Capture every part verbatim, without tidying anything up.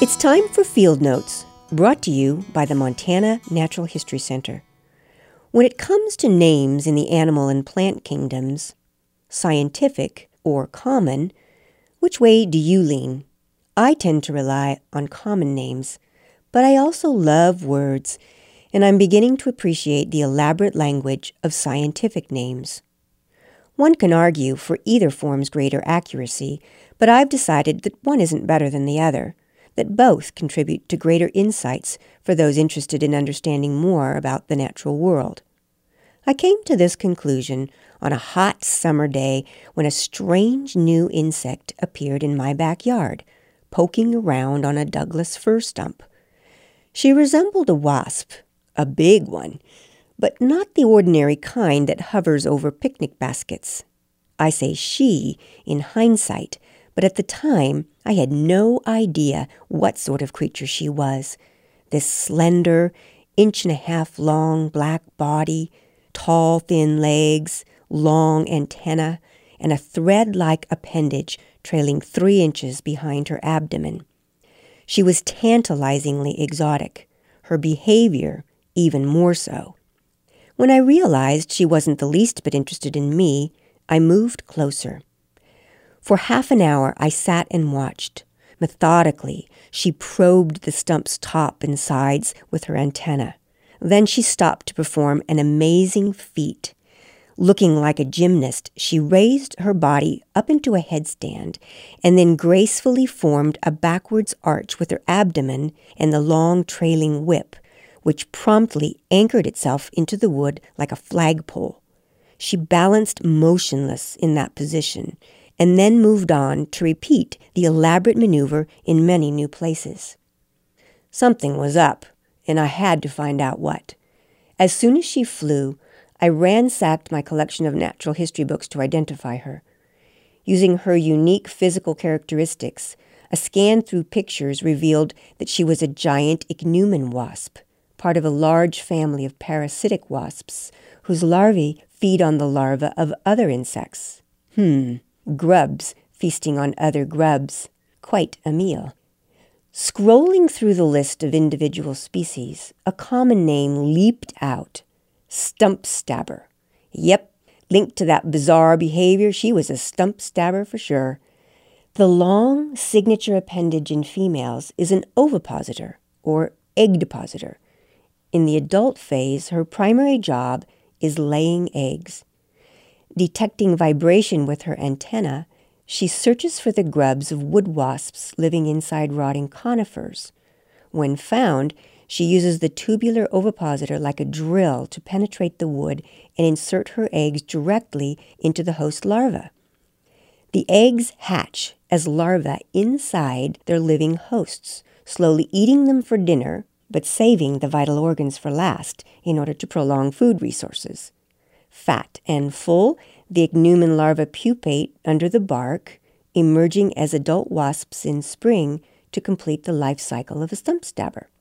It's time for Field Notes, brought to you by the Montana Natural History Center. When it comes to names in the animal and plant kingdoms, scientific or common, which way do you lean? I tend to rely on common names, but I also love words, and I'm beginning to appreciate the elaborate language of scientific names. One can argue for either form's greater accuracy, but I've decided that one isn't better than the other, that both contribute to greater insights for those interested in understanding more about the natural world. I came to this conclusion on a hot summer day when a strange new insect appeared in my backyard, poking around on a Douglas fir stump. She resembled a wasp, a big one, but not the ordinary kind that hovers over picnic baskets. I say she in hindsight, but at the time I had no idea what sort of creature she was. This slender, inch and a half long black body, tall thin legs, long antennae, and a thread-like appendage trailing three inches behind her abdomen. She was tantalizingly exotic, her behavior even more so. When I realized she wasn't the least bit interested in me, I moved closer. For half an hour I sat and watched. Methodically, she probed the stump's top and sides with her antenna. Then she stopped to perform an amazing feat. Looking like a gymnast, she raised her body up into a headstand and then gracefully formed a backwards arch with her abdomen and the long trailing whip, which promptly anchored itself into the wood like a flagpole. She balanced motionless in that position and then moved on to repeat the elaborate maneuver in many new places. Something was up, and I had to find out what. As soon as she flew, I ransacked my collection of natural history books to identify her. Using her unique physical characteristics, a scan through pictures revealed that she was a giant ichneumon wasp, part of a large family of parasitic wasps, whose larvae feed on the larvae of other insects. Hmm, grubs feasting on other grubs. Quite a meal. Scrolling through the list of individual species, a common name leaped out. Stump stabber. Yep, linked to that bizarre behavior, she was a stump stabber for sure. The long signature appendage in females is an ovipositor, or egg depositor. In the adult phase, her primary job is laying eggs. Detecting vibration with her antenna, she searches for the grubs of wood wasps living inside rotting conifers. When found, she uses the tubular ovipositor like a drill to penetrate the wood and insert her eggs directly into the host larva. The eggs hatch as larvae inside their living hosts, slowly eating them for dinner, but saving the vital organs for last in order to prolong food resources. Fat and full, the ichneumon larvae pupate under the bark, emerging as adult wasps in spring to complete the life cycle of a stump stabber.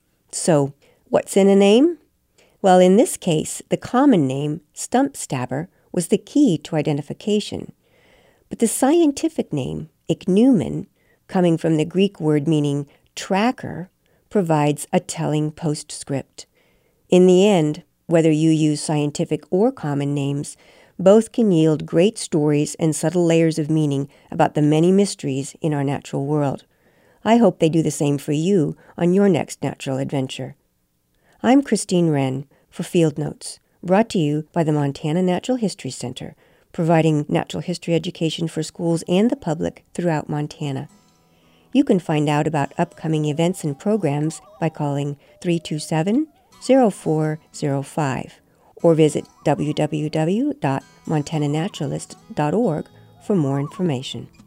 So, what's in a name? Well, in this case, the common name, stump stabber, was the key to identification. But the scientific name, ichneumon, coming from the Greek word meaning tracker, provides a telling postscript. In the end, whether you use scientific or common names, both can yield great stories and subtle layers of meaning about the many mysteries in our natural world. I hope they do the same for you on your next natural adventure. I'm Christine Wren for Field Notes, brought to you by the Montana Natural History Center, providing natural history education for schools and the public throughout Montana. You can find out about upcoming events and programs by calling three two seven, zero four zero five or visit w w w dot montana naturalist dot org for more information.